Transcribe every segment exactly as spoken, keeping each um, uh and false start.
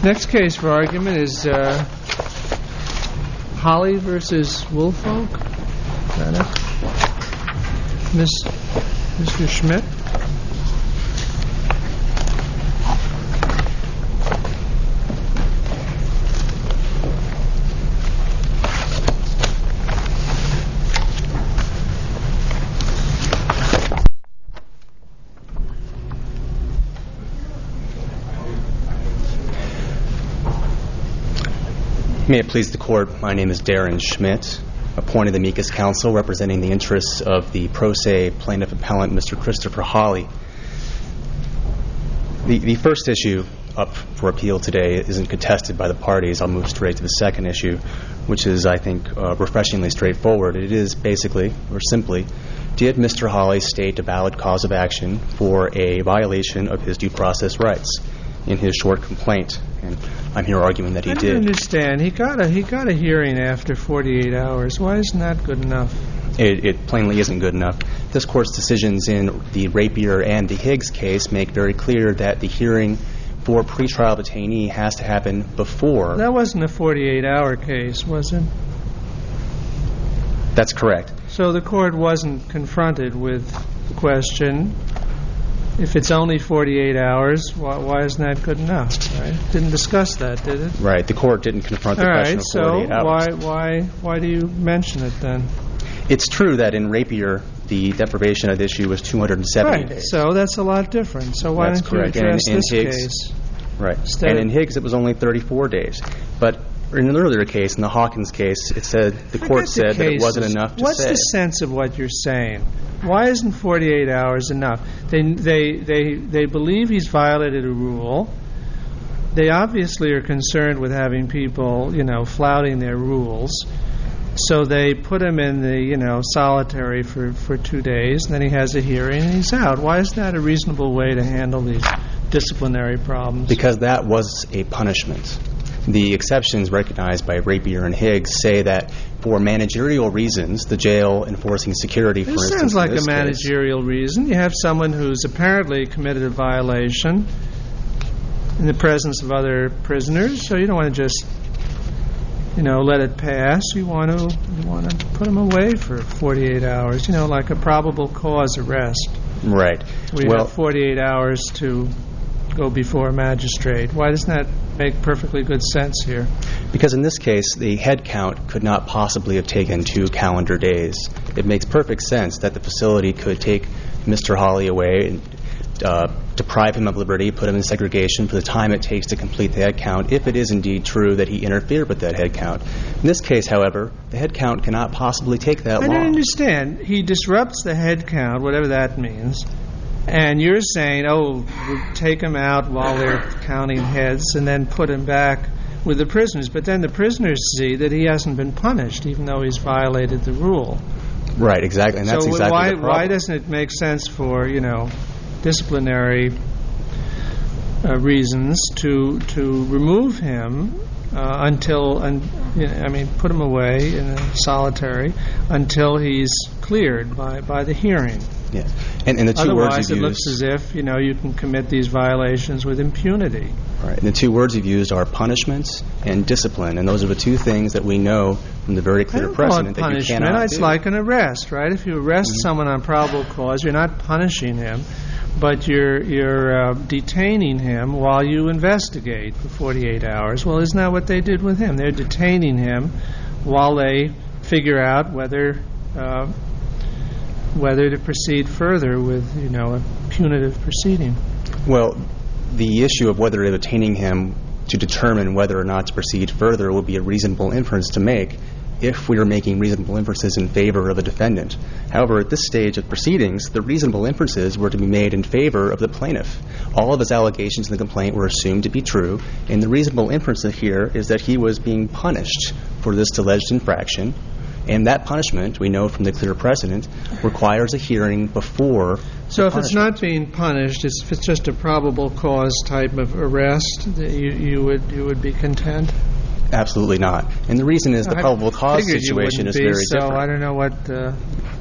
Next case for argument is uh, Holley versus Woolfolk. Is that it? Miss, Mister Schmidt. May it please the Court, my name is Darren Schmidt, appointed amicus counsel representing the interests of the pro se plaintiff appellant, Mister Christopher Holley. The, the first issue up for appeal today isn't contested by the parties. I'll move straight to the second issue, which is, I think, uh, refreshingly straightforward. It is basically, or simply, did Mister Holley state a valid cause of action for a violation of his due process rights in his short complaint? And I'm here arguing that he I did. I understand. He got a he got a hearing after forty-eight hours. Why isn't that good enough? It, it plainly isn't good enough. This Court's decisions in the Rapier and the Higgs case make very clear that the hearing for a pretrial detainee has to happen before. That wasn't a forty-eight hour case, was it? That's correct. So the Court wasn't confronted with the question, if it's only forty-eight hours, why, why isn't that good enough? Right? Didn't discuss that, did it? Right. The Court didn't confront the All question right, of forty-eight so hours. why why why do you mention it then? It's true that in Rapier the deprivation of the issue was two hundred seventy right. days. So that's a lot different. So why That's don't correct. you address and in this Higgs, case? Right. Instead and in Higgs it was only thirty-four days. But in an earlier case, in the Hawkins case, it said the Forget Court the said that it wasn't cases. enough to What's say. the sense of what you're saying? Why isn't forty-eight hours enough? They they they they believe he's violated a rule. They obviously are concerned with having people, you know, flouting their rules. So they put him in the, you know, solitary for, for two days, and then he has a hearing and he's out. Why is that a reasonable way to handle these disciplinary problems? Because that was a punishment. The exceptions recognized by Rapier and Higgs say that for managerial reasons, the jail enforcing security, for This instance, sounds like in this a managerial case, reason. You have someone who's apparently committed a violation in the presence of other prisoners, so you don't want to just, you know, let it pass. You want to you want to put them away for forty-eight hours, you know, like a probable cause arrest. Right. We well, have forty-eight hours to go before a magistrate. Why doesn't that make perfectly good sense here? Because in this case, the head count could not possibly have taken two calendar days. It makes perfect sense that the facility could take Mister Holley away and uh, deprive him of liberty, put him in segregation for the time it takes to complete the head count, if it is indeed true that he interfered with that head count. In this case, however, the head count cannot possibly take that I long. don't understand. He disrupts the head count, whatever that means, and you're saying, oh, we'll take him out while they're counting heads and then put him back with the prisoners. But then the prisoners see that he hasn't been punished, even though he's violated the rule. Right, exactly. And that's so exactly why, the problem. why doesn't it make sense for, you know, disciplinary uh, reasons to to remove him uh, until, un, you know, I mean, put him away in a solitary until he's cleared by, by the hearing? Yes. And, and the two Otherwise, words it you've looks used, as if, you know, you can commit these violations with impunity. right, and the two words you've used are punishment and discipline, and those are the two things that we know from the very clear I don't call precedent it that you punishment. cannot It's do. like an arrest, right? If you arrest Mm-hmm. someone on probable cause, you're not punishing him, but you're you're uh, detaining him while you investigate for forty-eight hours. Well, isn't that what they did with him? They're detaining him while they figure out whether uh, whether to proceed further with, you know, a punitive proceeding. Well, the issue of whether detaining him to determine whether or not to proceed further would be a reasonable inference to make if we were making reasonable inferences in favor of the defendant. However, at this stage of proceedings, the reasonable inferences were to be made in favor of the plaintiff. All of his allegations in the complaint were assumed to be true, and the reasonable inference here is that he was being punished for this alleged infraction, and that punishment, we know from the clear precedent, requires a hearing before. So if it's not being punished, if it's just a probable cause type of arrest, that you, you would you would be content? Absolutely not. And the reason is the I probable cause figured you situation wouldn't is be, very so different. I don't know what. Uh,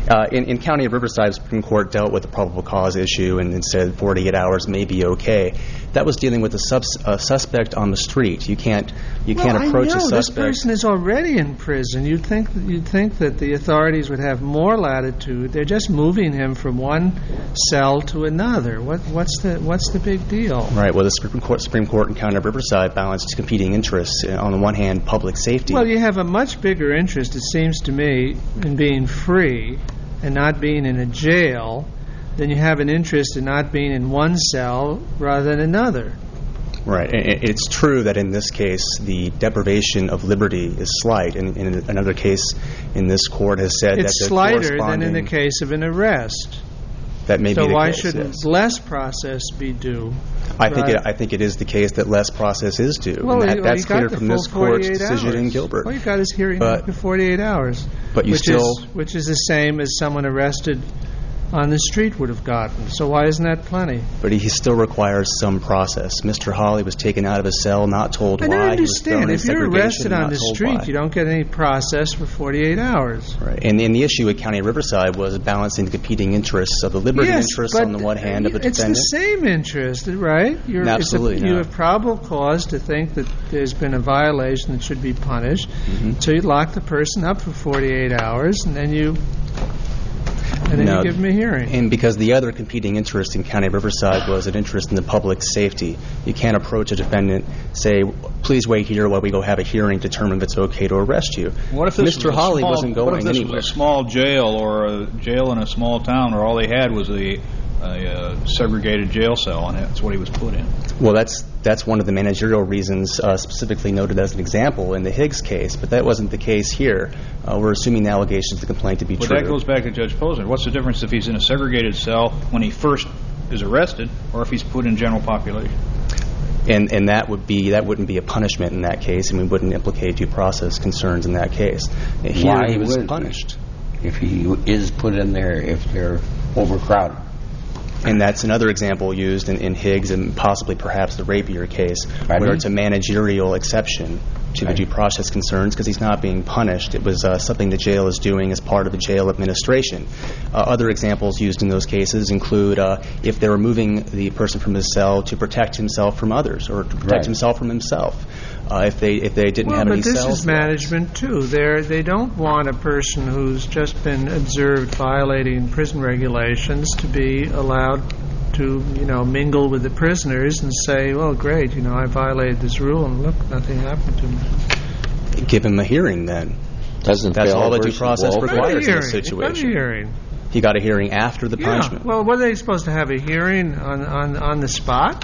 Uh, in, in County of Riverside, the Supreme Court dealt with the probable cause issue and, and said forty-eight hours may be okay. That was dealing with a, subs, a suspect on the street. You can't you well, can't approach I know. a suspect. This person is already in prison. You'd think you'd think that the authorities would have more latitude. They're just moving him from one cell to another. What what's the what's the big deal? Right. Well, the Supreme Court, Supreme Court in County of Riverside balanced competing interests. On the one hand, public safety. Well, you have a much bigger interest, it seems to me, in being free and not being in a jail than you have an interest in not being in one cell rather than another. Right. It's true that in this case the deprivation of liberty is slight. And in another case in this court has said it's that the slighter than in the case of an arrest. That may so be the why case, shouldn't yes. less process be due? I think right? it, I think it is the case that less process is due. Well, and that, well, that's you got clear the from full this court's forty-eight decision hours. in Gilbert. Well, you got his hearing but, after forty-eight hours. But you which still, is, which is the same as someone arrested on the street would have gotten. So why isn't that plenty? But he still requires some process. Mister Hawley was taken out of his cell, not told I why. don't He was thrown understand. in If you're segregation, arrested on not the told street, why. you don't get any process for forty-eight hours. Right. And, and the issue at County of Riverside was balancing the competing interests of the liberty yes, interests on the one hand of the it's defendant. It's the same interest, right? You're, Absolutely it's a, you not. have probable cause to think that there's been a violation that should be punished. Mm-hmm. So you lock the person up for forty-eight hours, and then you and then no, you give them a hearing. And because the other competing interest in County of Riverside was an interest in the public safety. You can't approach a defendant, say, please wait here while we go have a hearing to determine if it's okay to arrest you. What if this Mister was a Hawley small, wasn't going What if this anywhere. was a small jail or a jail in a small town where all they had was a, a, a segregated jail cell, and that's what he was put in? Well, that's that's one of the managerial reasons uh, specifically noted as an example in the Higgs case, but that wasn't the case here. Uh, we're assuming the allegations of the complaint to be but true. But that goes back to Judge Posner. What's the difference if he's in a segregated cell when he first is arrested or if he's put in general population? And and that would be that wouldn't be a punishment in that case, and we wouldn't implicate due process concerns in that case. Here Why he was would punished. If he is put in there, if they're overcrowded. And that's another example used in, in Higgs and possibly perhaps the Rapier case, Pardon? where it's a managerial exception to the Right. due process concerns because he's not being punished. It was uh, something the jail is doing as part of the jail administration. Uh, other examples used in those cases include uh, if they were moving the person from his cell to protect himself from others or to protect Right. himself from himself. Uh, if they if they didn't well, have but any this cells. is management too. They they don't want a person who's just been observed violating prison regulations to be allowed to, you know, mingle with the prisoners and say, well, great, you know, I violated this rule and look, nothing happened to me. Give him a hearing then. Doesn't That's Bell all the due versus process Walter- requires in Hearing. this Got a situation. hearing. He got a hearing after the Yeah. punishment. Well, were they supposed to have a hearing on, on, on the spot?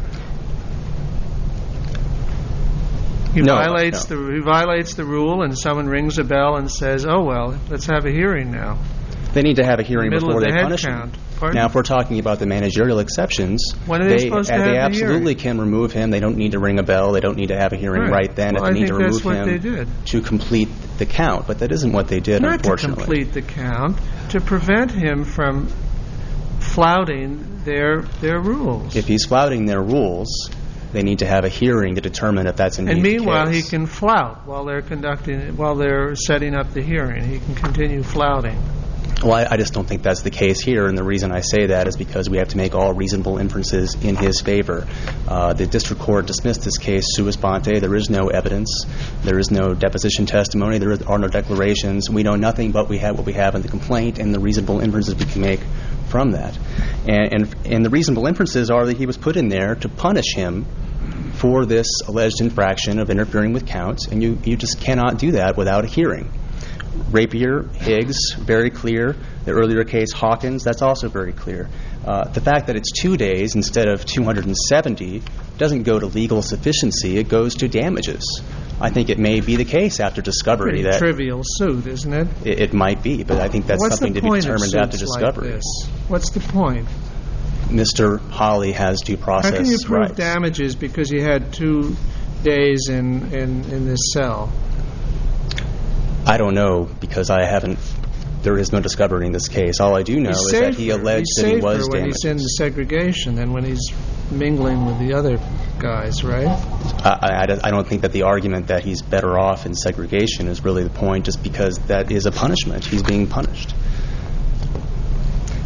He No, violates no. the he violates the rule, and someone rings a bell and says, "Oh well, let's have a hearing now." They need to have a hearing Middle before of they the head punish count. him. Pardon? Now, if we're talking about the managerial exceptions, When are they supposed to uh, have they the absolutely hearing? can remove him. They don't need to ring a bell. They don't need to have a hearing Right. right, then. Well, if I they need think to that's remove what him they did. to complete the count. But that isn't what they did, Not to unfortunately. complete the count, to prevent him from flouting their their rules. If he's flouting their rules, they need to have a hearing to determine if that's indeed and meanwhile, the he case. can flout while they're conducting, while they're setting up the hearing. He can continue flouting. Well, I, I just don't think that's the case here, and the reason I say that is because we have to make all reasonable inferences in his favor. Uh, the district court dismissed this case sua sponte. There is no evidence. There is no deposition testimony. There are no declarations. We know nothing but we have what we have in the complaint and the reasonable inferences we can make from that. And, and, and the reasonable inferences are that he was put in there to punish him for this alleged infraction of interfering with counts, and you, you just cannot do that without a hearing. Rapier, Higgs, very clear. The earlier case, Hawkins, that's also very clear. Uh, the fact that it's two days instead of two hundred seventy doesn't go to legal sufficiency. It goes to damages. I think it may be the case after discovery Pretty that trivial suit, isn't it? it, it might be, but I think that's What's something the to be point of determined after suits discovery. Like this? What's the point? Mister Hawley has due process How can you prove rights. damages because you had two days in, in, in this cell? I don't know because I haven't. There is no discovery in this case. All I do know He's is safer. that he alleged he's that he safer was when damaged. he's in the segregation than when he's mingling with the other guys, right? I, I, I don't think that the argument that he's better off in segregation is really the point, just because that is a punishment. He's being punished.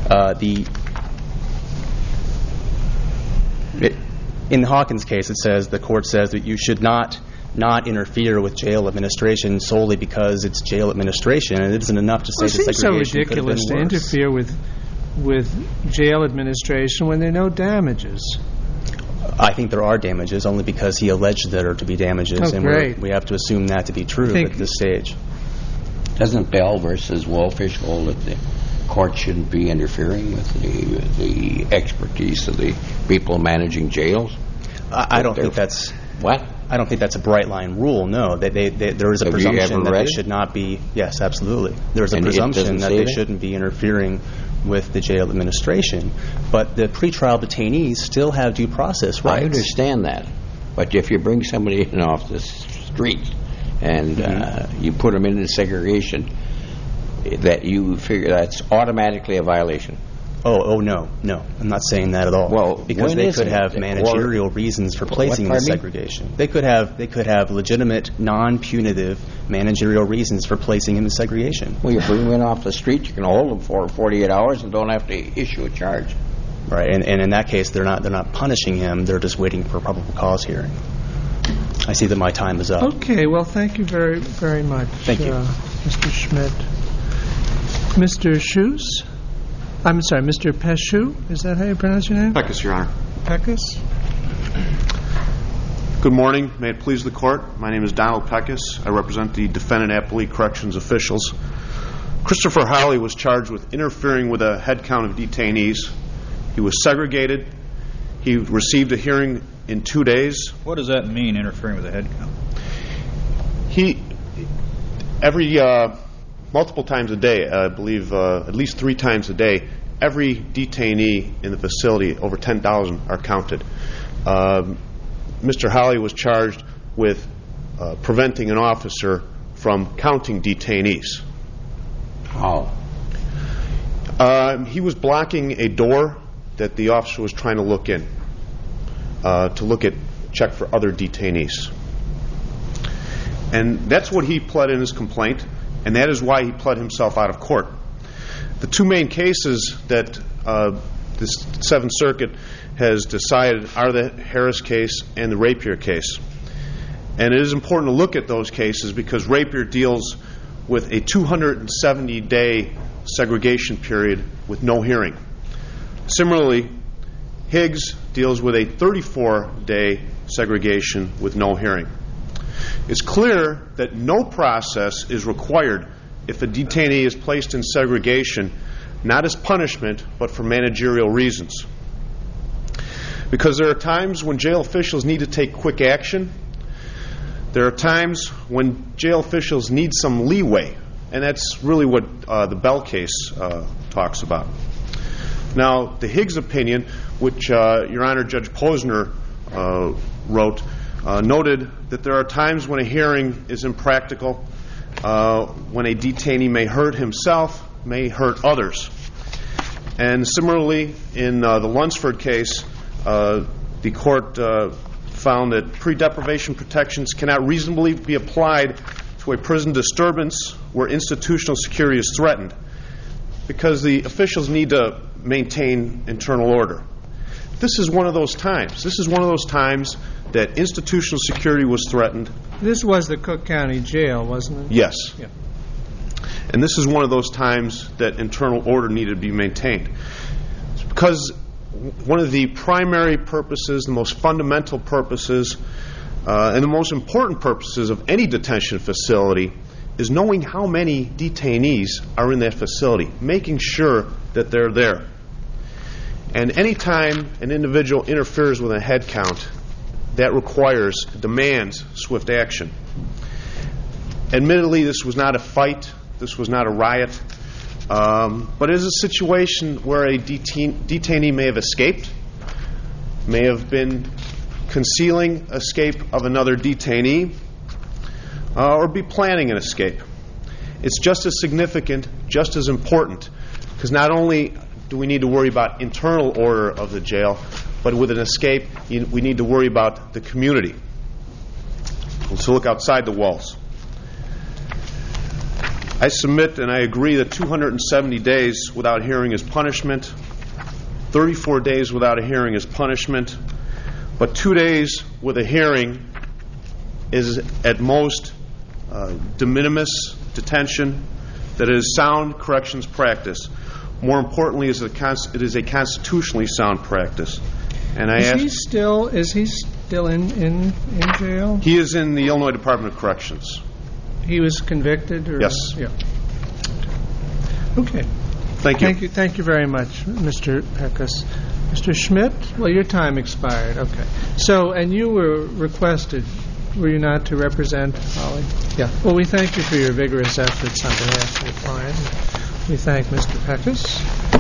Uh, the it, in the Hawkins case, it says the court says that you should not not interfere with jail administration solely because it's jail administration, and it isn't enough to say Well, it that seems so segregation could have been ridiculous to worse. interfere with with jail administration when there are no damages. I think there are damages only because he alleged there are to be damages, Oh, and great. we're, we have to assume that to be true Think- at this stage. Doesn't Bell versus Wolfish hold that the court shouldn't be interfering with the the expertise of the people managing jails? I, I don't They're- think that's. What? I don't think that's a bright line rule. No, they, they, they, there is a Have you presumption ever that read they it? should not be. Yes, absolutely. There is a And it presumption doesn't that say they that? shouldn't be interfering with the jail administration. But the pretrial detainees still have due process rights. I understand that, but if you bring somebody in off the street and uh, you put them into segregation, that you figure that's automatically a violation. Oh, oh no, no. I'm not saying that at all. Well, because when they is could it? have Or- managerial reasons for placing What, the pardon me? segregation. They could have they could have legitimate, non-punitive managerial reasons for placing him in segregation. Well, you bring them in off the street, you can hold them for forty-eight hours and don't have to issue a charge. Right, and, and in that case, they're not they're not punishing him. They're just waiting for a probable cause hearing. I see that my time is up. Okay, well, thank you very, very much, Thank you. uh, Mister Schmidt. Mister Shoes? I'm sorry, Mister Peshu? Is that how you pronounce your name? Peckus, Your Honor. Peckus? Good morning. May it please the Court. My name is Donald Peckus. I represent the defendant Appellee Corrections officials. Christopher Howley was charged with interfering with a head count of detainees. He was segregated. He received a hearing in two days. What does that mean, interfering with the head count? He, every, uh, multiple times a day, I believe uh, at least three times a day, every detainee in the facility, over ten thousand, are counted. Um, Mister Howley was charged with uh, preventing an officer from counting detainees. How? Uh, he was blocking a door that the officer was trying to look in, uh, to look at, check for other detainees. And that's what he pled in his complaint, and that is why he pled himself out of court. The two main cases that uh, this Seventh Circuit has decided are the Harris case and the Rapier case. And it is important to look at those cases because Rapier deals with a two hundred seventy day segregation period with no hearing. Similarly, Higgs deals with a thirty-four day segregation with no hearing. It's clear that no process is required if a detainee is placed in segregation, not as punishment, but for managerial reasons. Because there are times when jail officials need to take quick action. There are times when jail officials need some leeway, and that's really what uh, the Bell case uh, talks about. Now, the Higgs opinion, which uh, Your Honor, Judge Posner uh, wrote, uh, noted that there are times when a hearing is impractical, uh, when a detainee may hurt himself, may hurt others. And similarly, in uh, the Lunsford case, uh, the court uh, found that pre-deprivation protections cannot reasonably be applied to a prison disturbance where institutional security is threatened because the officials need to maintain internal order. This is one of those times. This is one of those times that institutional security was threatened. This was the Cook County Jail, wasn't it? Yes. Yeah. And this is one of those times that internal order needed to be maintained. It's because one of the primary purposes, the most fundamental purposes, uh, and the most important purposes of any detention facility is knowing how many detainees are in that facility, making sure that they're there. And any time an individual interferes with a head count, that requires, demands swift action. Admittedly, this was not a fight. This was not a riot. Um, but it is a situation where a detain- detainee may have escaped, may have been concealing escape of another detainee, uh, or be planning an escape. It's just as significant, just as important, because not only do we need to worry about internal order of the jail, but with an escape, you, we need to worry about the community. Let's look outside the walls. I submit and I agree that two hundred seventy days without hearing is punishment, thirty-four days without a hearing is punishment, but two days with a hearing is at most uh, de minimis detention that is sound corrections practice. More importantly, is it is a constitutionally sound practice. And I is ask, he still is he still in, in, in jail? He is in the Illinois Department of Corrections. He was convicted? Or, yes. Yeah. Okay. Thank you. Thank you. Thank you very much, Mister Peckus. Mister Schmidt, well, your time expired. Okay. So, and you were requested, were you not, to represent Holly? Yeah. Well, we thank you for your vigorous efforts on behalf of your client. We thank Mister Peckus.